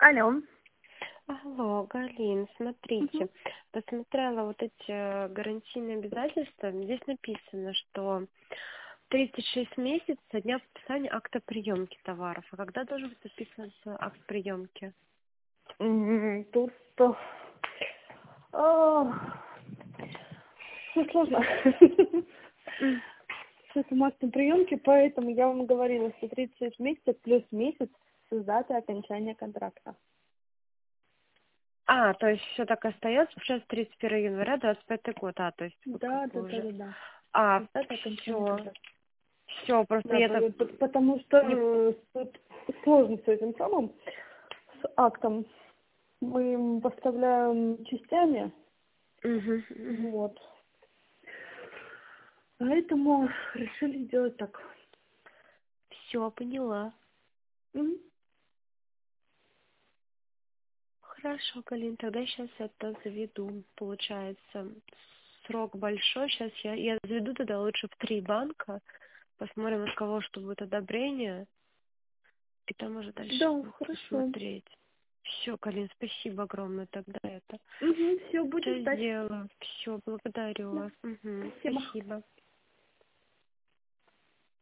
Алло. Алло, Галин, Мгм. смотрите, посмотрела вот эти гарантийные обязательства. Здесь написано, что 36 месяцев со дня подписания акта приемки товаров. А когда должен быть подписываться акт приемки? Тут а, всё сложно. М. С этим актом приемки, поэтому я вам говорила, что 36 месяцев плюс месяц с даты окончания контракта. То есть все так и остается, сейчас 31 января 25 год, то есть вы как Да, бы да, да, уже... да, да. А, С даты окончания все, контракта. все, просто Да, я так потому что не... тут сложно с этим самым, с актом. Мы поставляем частями, Мгм, мгм. вот. Поэтому решили сделать так. Все, поняла. Мгм. Хорошо, Галин, тогда сейчас это заведу. Получается, срок большой. Сейчас я заведу тогда лучше в 3 банка. Посмотрим, от кого что будет одобрение. И там уже дальше Да, будем хорошо. смотреть. Все, Галин, спасибо огромное тогда это. Угу, все, будем Все ждать. сделаю. Все, благодарю Да. вас. Угу, Спасибо. спасибо.